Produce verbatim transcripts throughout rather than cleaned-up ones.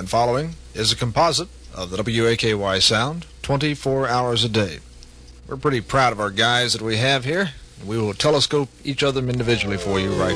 and following is a composite of the W A K Y sound twenty-four hours a day. We're pretty proud of our guys that we have here. We will telescope each of them individually for you right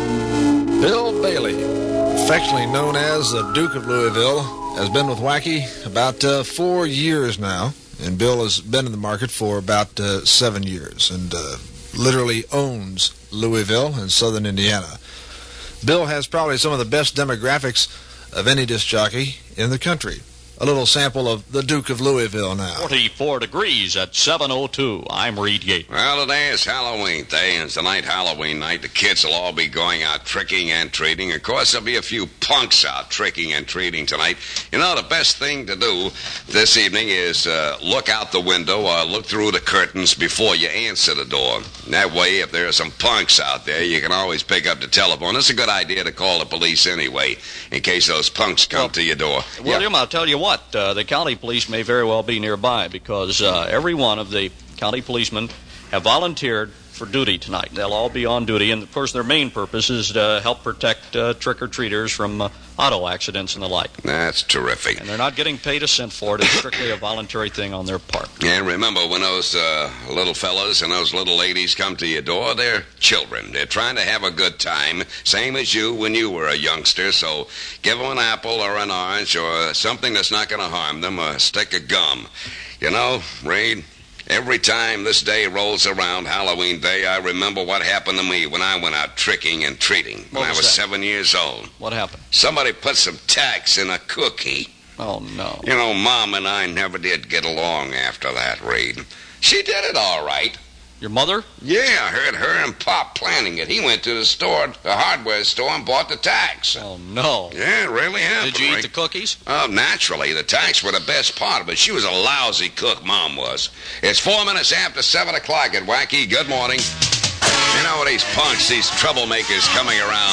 now. Bill Bailey, affectionately known as the Duke of Louisville, has been with Wacky about uh, four years now, and Bill has been in the market for about uh, seven years and uh, literally owns Louisville and southern Indiana. Bill has probably some of the best demographics of any disc jockey in the country. A little sample of the Duke of Louisville now. forty-four degrees at seven oh two. I'm Reed Yates. Well, today is Halloween Day, and tonight, Halloween night, the kids will all be going out tricking and treating. Of course, there'll be a few punks out tricking and treating tonight. You know, the best thing to do this evening is uh, look out the window or look through the curtains before you answer the door. That way, if there are some punks out there, you can always pick up the telephone. It's a good idea to call the police anyway, in case those punks come well, to your door. William, yeah. I'll tell you what. Uh, the county police may very well be nearby because uh, every one of the county policemen have volunteered for duty tonight. They'll all be on duty, and of course their main purpose is to help protect uh, trick-or-treaters from uh, auto accidents and the like. That's terrific. And they're not getting paid a cent for it. It's strictly a voluntary thing on their part. And remember, when those uh, little fellas and those little ladies come to your door, they're children. They're trying to have a good time, same as you when you were a youngster. So give them an apple or an orange or something that's not going to harm them, or a stick of gum. You know, Reed, every time this day rolls around, Halloween Day, I remember what happened to me when I went out tricking and treating when I was seven years old. What happened? Somebody put some tacks in a cookie. Oh, no. You know, Mom and I never did get along after that, Reed. She did it all right. Your mother? Yeah, I heard her and Pop planning it. He went to the store, the hardware store, and bought the tacks. Oh, no. Yeah, it really happened. Did you Reed. eat the cookies? Oh, naturally. The tacks were the best part of it. She was a lousy cook, Mom was. It's four minutes after seven o'clock at Wacky. Good morning. You know, these punks, these troublemakers coming around,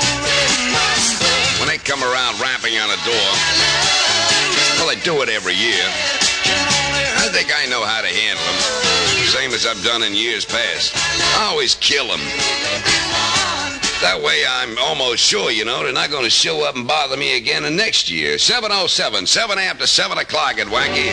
when they come around rapping on a door, well, they do it every year. I think I know how to handle them, same as I've done in years past. I always kill them. That way I'm almost sure, you know, they're not going to show up and bother me again the next year. seven oh seven, seven after seven o'clock at Wacky.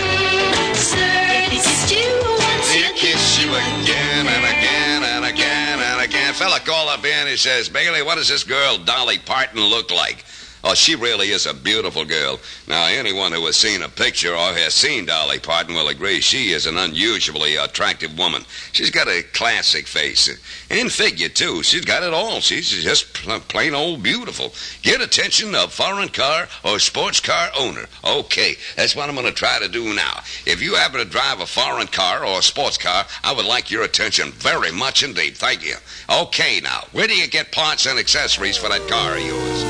He'll kiss you again and again and again and again. Fella called up in and he says, Bailey, what does this girl Dolly Parton look like? Oh, she really is a beautiful girl. Now, anyone who has seen a picture or has seen Dolly Parton will agree she is an unusually attractive woman. She's got a classic face. And figure, too. She's got it all. She's just plain old beautiful. Get attention of foreign car or sports car owner. Okay, that's what I'm going to try to do now. If you happen to drive a foreign car or a sports car, I would like your attention very much indeed. Thank you. Okay, now, where do you get parts and accessories for that car of yours?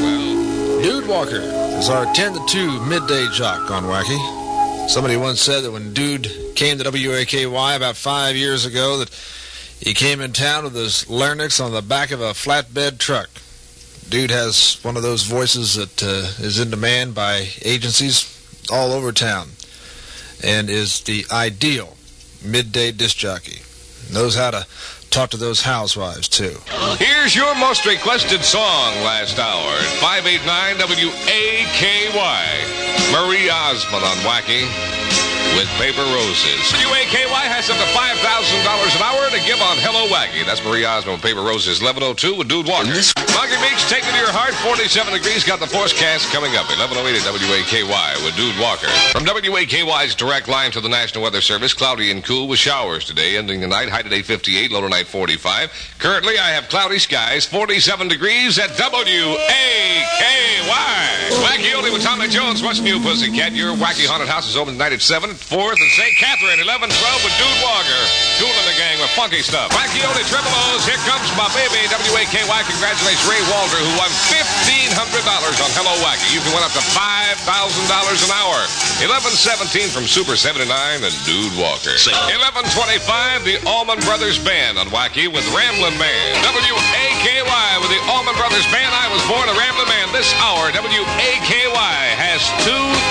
Dude Walker is our ten to two midday jock on Wacky. Somebody once said that when Dude came to W A K Y about five years ago that he came in town with his larynx on the back of a flatbed truck. Dude has one of those voices that uh, is in demand by agencies all over town and is the ideal midday disc jockey. Knows how to talk to those housewives, too. Here's your most requested song last hour at five eighty-nine W A K Y. Marie Osmond on Wacky with Paper Roses. W A K Y has up to five thousand dollars an hour to give on Hello Wacky. That's Marie Osmond with Paper Roses. eleven oh two with Dude Walker. Monkey Beach, take it to your heart. forty-seven degrees. Got the forecast coming up. eleven oh eight at W A K Y with Dude Walker. From W A K Y's direct line to the National Weather Service, cloudy and cool with showers today, ending the night. High today fifty-eight, low tonight forty-five. Currently, I have cloudy skies, forty-seven degrees at W A K Y. Wacky only with Tommy Jones. What's new, Pussycat? Your Wacky Haunted House is open tonight at seven. fourth and Saint Catherine, eleven twelve with Dude Walker. Cool in the gang with funky stuff. Wacky only triple O's. Here comes my baby. W A K Y congratulates Ray Walter, who won fifteen hundred dollars on Hello Wacky. You can win up to five thousand dollars an hour. eleven seventeen from Super seventy-nine and Dude Walker. eleven twenty-five, the Allman Brothers Band on Wacky with Ramblin' Man. W A K Y with the Allman Brothers Band. I was born a Ramblin' Man. This hour, W A K Y has two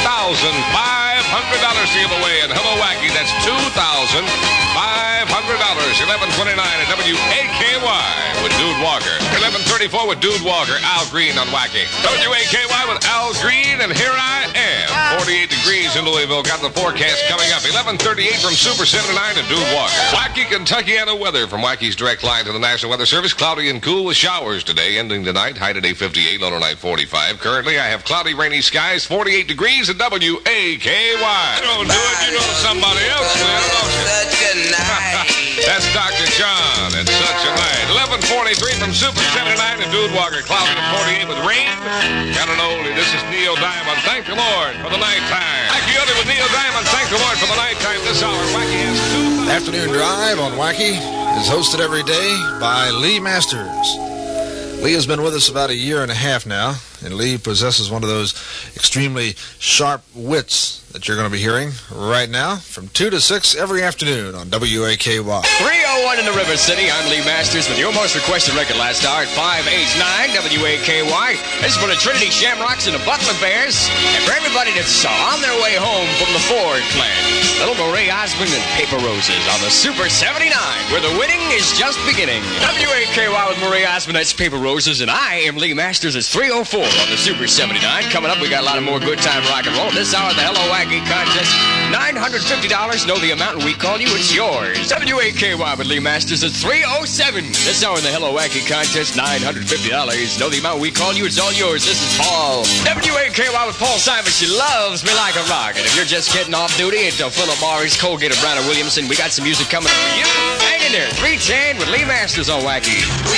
thousand five hundred dollars to give away. And hello, Wacky, that's two thousand five hundred dollars. eleven twenty-nine at W A K Y with Dude Walker. eleven thirty-four with Dude Walker. Al Green on Wacky. W A K Y with Al Green, and here I am. forty-eight degrees in Louisville. Got the forecast coming up. eleven thirty-eight from Super seventy-nine and Dude Walker. Wacky, Kentuckiana weather from Wacky's direct line to the National Weather Service. Cloudy and cool with showers today, ending tonight. High today fifty-eight, low tonight forty-five. Currently, I have cloudy, rainy skies, forty-eight degrees at W A K Y. Don't do it, you know somebody else will, don't you? Such a night. That's Doctor John and Such a Night. eleven forty-three from Super seventy-nine and Dude Walker. Cloudy and forty-eight with rain. Got an oldie. This is Neil Diamond. Thank the Lord for the nighttime. Coyote with Neil Diamond. Thank the Lord for the nighttime. This hour, Wacky has two. Afternoon Drive on Wacky is hosted every day by Lee Masters. Lee has been with us about a year and a half now, and Lee possesses one of those extremely sharp wits that you're going to be hearing right now from two to six every afternoon on W A K Y. three oh one in the River City. I'm Lee Masters with your most requested record last hour at five eighty-nine W A K Y. This is for the Trinity Shamrocks and the Butler Bears, and for everybody that's on their way home from the Ford plant. Little Marie Osmond and Paper Roses on the Super seventy-nine, where the winning is just beginning. W A K Y with Marie Osmond, that's Paper Roses, and I am Lee Masters. It's three oh four on the Super seventy-nine. Coming up, we got a lot of more good time rock and roll. This hour, the Hello Wacky contest, nine hundred fifty dollars. Know the amount, and we call you, it's yours. W A K Y with Lee Masters, it's three oh seven. This hour in the Hello Wacky contest, nine hundred fifty dollars. Know the amount, we call you, it's all yours. This is Paul. W A K Y with Paul Simon. She loves me like a rocket. If you're just getting off duty at Philip Morris, Colgate, or Brown or Williamson, we got some music coming up for you. Hang in there. three ten with Lee Masters on Wacky.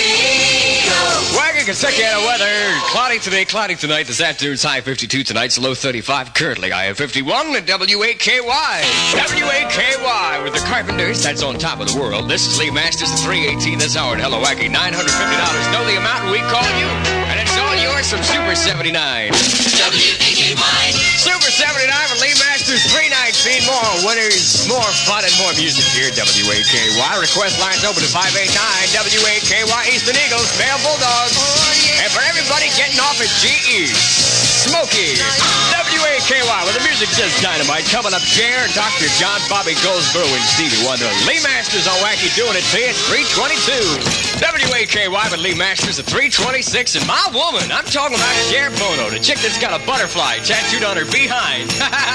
Wacky, Kentuckiana weather. Cloudy today, cloudy tonight. This afternoon's high fifty-two. Tonight's low thirty-five. Currently, I have fifty-one at W A K Y. W A K Y with the Carpenters. That's on top of the world. This is Lee Masters at three eighteen this hour at Hello Wacky. nine hundred fifty dollars. Know the amount, and we call you. And it's all yours from Super seventy-nine. W A K Y. Super seventy-nine with Lee Masters. three nineteen. More winners, more fun, and more music here at W A K Y. Request lines open at five eight nine. W A K Y Eastern Eagles, Male Bulldogs. And for everybody getting off at G E, Smokey. W A K Y with the music just dynamite. Coming up, Cher, Doctor John, Bobby Goldsboro, and Stevie Wonder. Lee Masters on Wacky doing it to you at three twenty-two. W A K Y with Lee Masters at three twenty-six. And my woman, I'm talking about Cher Bono, the chick that's got a butterfly tattooed on her behind.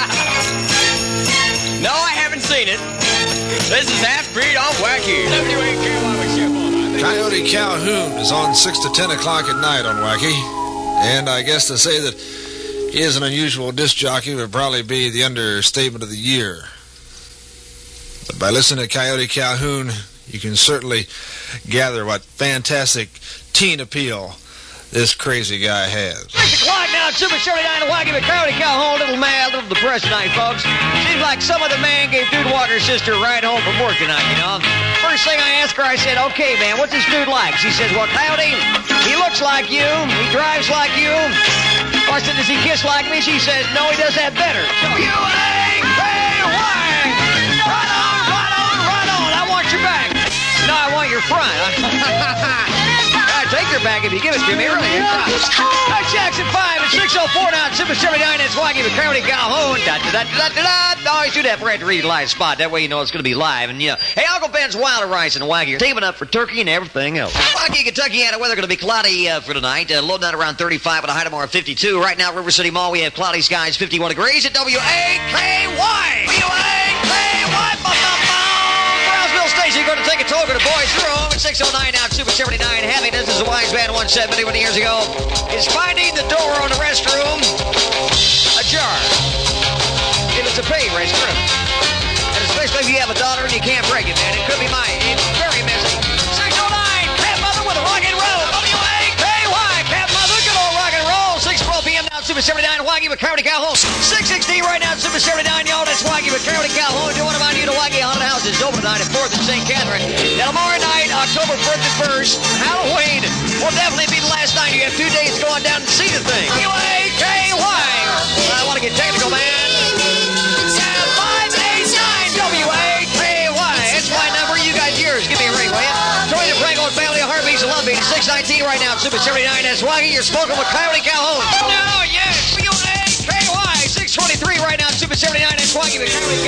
No, I haven't seen it. This is Half-Breed on Wacky. W A K Y with Cher Bono. Coyote Calhoun is on six to ten o'clock at night on Wacky. And I guess to say that he is an unusual disc jockey would probably be the understatement of the year. But by listening to Coyote Calhoun, you can certainly gather what fantastic teen appeal this crazy guy has. six o'clock now at Super seventy-nine and Wacky with Coyote Calhoun. A little mad, a little depressed tonight, folks. Seems like some other man gave Dude Walker's sister a ride home from work tonight, you know. First thing I asked her, I said, okay, man, what's this dude like? She says, well, Coyote, he looks like you. He drives like you. I said, does he kiss like me? She says, no, he does that better. You ain't pay why. Right on, right on, right on. I want your back. No, I want your front. Take your back if you give it to me, really. That's Jackson five at six oh four now at Super seventy-nine. That's Wacky with Coyote Calhoun. Da da da da da da. Always do that for to read live spot. That way you know it's going to be live. And yeah, hey, Uncle Ben's Wilder Rice and Wacky are taping up for turkey and everything else. Wacky, Kentuckiana weather going to be cloudy uh, for tonight. Uh, low down around thirty-five with a high tomorrow of fifty-two. Right now, River City Mall, we have cloudy skies, fifty-one degrees at W A K Y. W A K Y. Brownsville Station going to take a toll to the boys through home at six oh nine now at Super seventy-nine. Happiness is a wise man once said many, many years ago. Is finding the door on the restroom ajar. If it's a paid restroom. And especially if you have a daughter and you can't break it, man. It could be mine. It's very messy. six oh nine, Cat Mother with a rock and roll. W A K Y, Cat Mother, good old rock and roll. six twelve p.m. now at Super seventy-nine. Wacky with Coyote Calhoun. six sixteen right now at Super seventy-nine, y'all. That's Wacky with Coyote Calhoun. Do you want to mind you to Wacky Haunted House is open tonight at fourth and Saint Catherine. Now tomorrow night, October first, Halloween will definitely be the last night. You have two days to go on down and see the thing. W A K Y. I want to get technical, man. five eight nine W A K Y. That's my number. You got yours. Give me a ring, will you? Troy the Franco and family of Heartbeats of Love Beat. six nineteen right now at Super seventy-nine. That's Wacky. You're smoking with Coyote Calhoun. No, yes. W A K Y. six twenty-three. seventy-nine in Swanky with County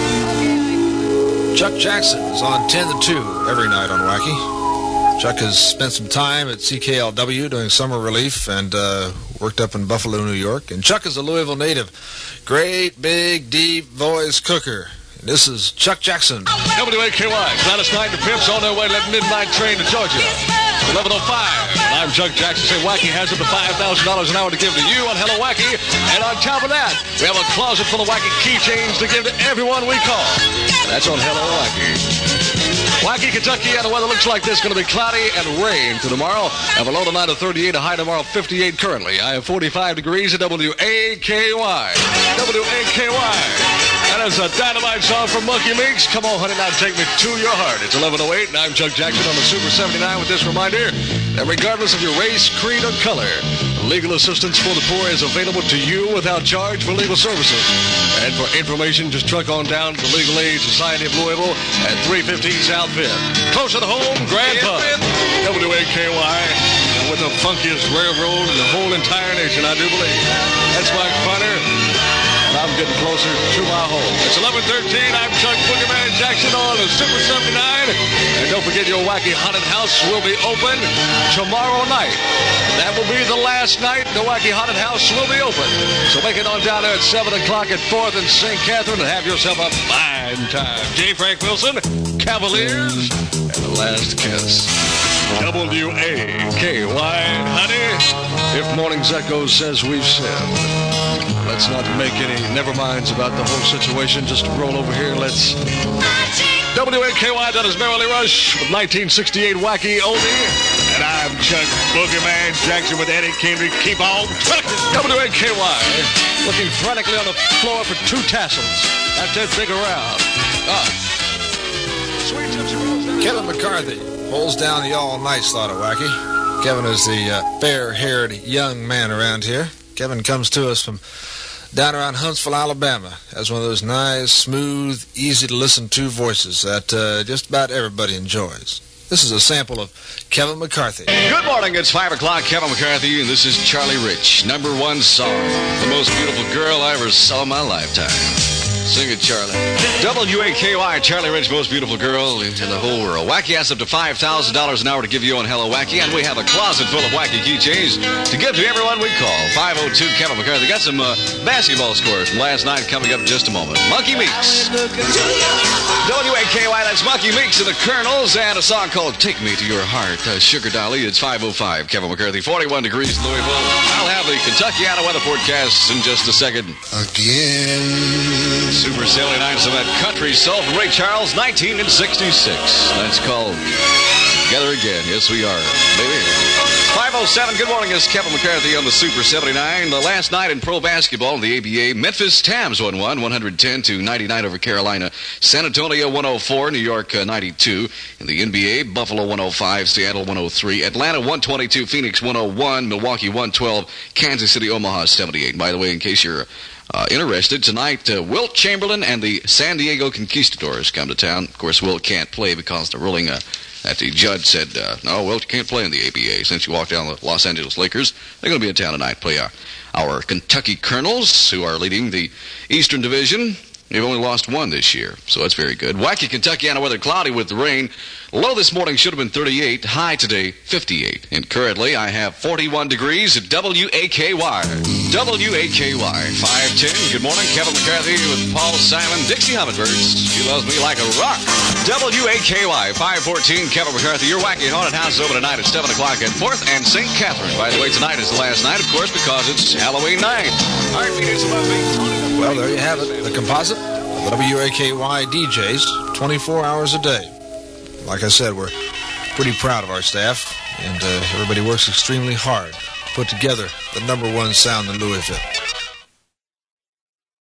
Calhoun. Chuck Jackson is on ten to two every night on Wacky. Chuck has spent some time at C K L W doing summer relief and uh, worked up in Buffalo, New York. And Chuck is a Louisville native. Great, big, deep voice cooker. And this is Chuck Jackson. W A K Y, Gladys Knight and the Pimps on their way to that midnight train to Georgia. eleven oh five. And I'm Chuck Jackson. Say Wacky has up to five thousand dollars an hour to give to you on Hello Wacky. And on top of that, we have a closet full of Wacky keychains to give to everyone we call. That's on Hello Wacky. Wacky, Kentucky, and the weather looks like this. Going to be cloudy and rain for tomorrow. Have a low tonight of thirty-eight, a high tomorrow of fifty-eight currently. I have forty-five degrees at W A K Y. W A K Y. That is a dynamite song from Monkey Meeks. Come on, honey, now take me to your heart. It's eleven oh eight, and I'm Chuck Jackson on the Super seventy-nine with this reminder that regardless of your race, creed, or color, legal assistance for the poor is available to you without charge for legal services. And for information, just truck on down to the Legal Aid Society of Louisville at three fifteen South Fifth. Closer to home, Grand Pub. W A K Y. And with the funkiest railroad in the whole entire nation, I do believe. That's Mike Funner. And I'm getting closer to my home. It's eleven thirteen. I'm Chuck Boogeyman Jackson on the Super seventy-nine. And don't forget your Wacky Haunted House will be open tomorrow night. That will be the last night the Wacky Haunted House will be open. So make it on down there at seven o'clock at fourth and Saint Catherine and have yourself a fine time. J. Frank Wilson, Cavaliers, and The Last Kiss. W A K Y, honey. If Morning's Echo says we've said, let's not make any never-minds about the whole situation. Just roll over here. Let's... W A K Y, that is Merrily Rush with nineteen sixty-eight Wacky Oldie. And I'm Chuck Boogeyman Jackson with Eddie Kendrick. Keep on trucking. W A K Y, looking frantically on the floor for two tassels. That's it, big around. Ah. Sweet Gypsy Rose. Kevin McCarthy holds down the all-night slot of Wacky. Kevin is the uh, fair-haired young man around here. Kevin comes to us from down around Huntsville, Alabama, has one of those nice, smooth, easy-to-listen-to voices that uh, just about everybody enjoys. This is a sample of Kevin McCarthy. Good morning, it's five o'clock, Kevin McCarthy, and this is Charlie Rich, number one song, the most beautiful girl I ever saw in my lifetime. Sing it, Charlie. W A K Y, Charlie Rich, most beautiful girl in the whole world. Wacky has up to five thousand dollars an hour to give you on Hello Wacky, and we have a closet full of Wacky keychains to give to everyone we call. five oh two, Kevin McCarthy. Got some uh, basketball scores from last night coming up in just a moment. Monkey Meeks. W A K Y, that's Monkey Meeks and the Colonels, and a song called Take Me to Your Heart. Uh, Sugar Dolly, it's five oh five, Kevin McCarthy. forty-one degrees in Louisville. I'll have the Kentuckiana weather forecast in just a second. Again. Super seventy-nine, some of that country soul from Ray Charles, nineteen sixty-six. That's called Together Again. Yes, we are, baby. five oh seven, good morning, it's Kevin McCarthy on the Super seventy-nine. The last night in pro basketball in the A B A, Memphis Tabs won one, one ten to ninety-nine over Carolina. San Antonio one oh four, New York uh, ninety-two. In the N B A, Buffalo one oh five, Seattle one oh three, Atlanta one twenty-two, Phoenix one oh one, Milwaukee one twelve, Kansas City, Omaha seventy-eight. By the way, in case you're Uh, interested, tonight, uh, Wilt Chamberlain and the San Diego Conquistadors come to town. Of course, Wilt can't play because the ruling uh, that the judge said, uh, no, Wilt, you can't play in the A B A. Since you walked down the Los Angeles Lakers, they're going to be in town tonight, play our, our Kentucky Colonels, who are leading the Eastern Division. They've only lost one this year, so that's very good. Wacky, Kentuckiana weather, cloudy with the rain. Low this morning should have been thirty-eight. High today, fifty-eight. And currently, I have forty-one degrees at W A K Y. W A K Y, five ten. Good morning, Kevin McCarthy with Paul Simon, Dixie Hummingbirds. She loves me like a rock. W A K Y, five fourteen. Kevin McCarthy, your Wacky Haunted House is open tonight at seven o'clock at fourth and Saint Catherine. By the way, tonight is the last night, of course, because it's Halloween night. All right, Phoenix, above me. Well, there you have it. The composite of the W A K Y D Js, twenty-four hours a day. Like I said, we're pretty proud of our staff, and uh, everybody works extremely hard to put together the number one sound in Louisville.